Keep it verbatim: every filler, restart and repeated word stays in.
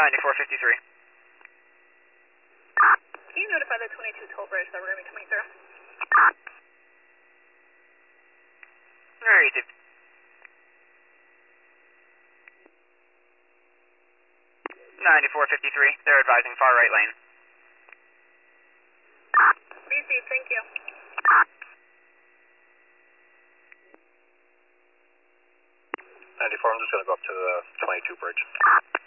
ninety-four fifty-three. Can you notify the twenty-two toll bridge that we're going to be coming through? Alright, ninety-four fifty-three, they're advising far right lane. Received, thank you. ninety-four, I'm just going to go up to the twenty-two bridge.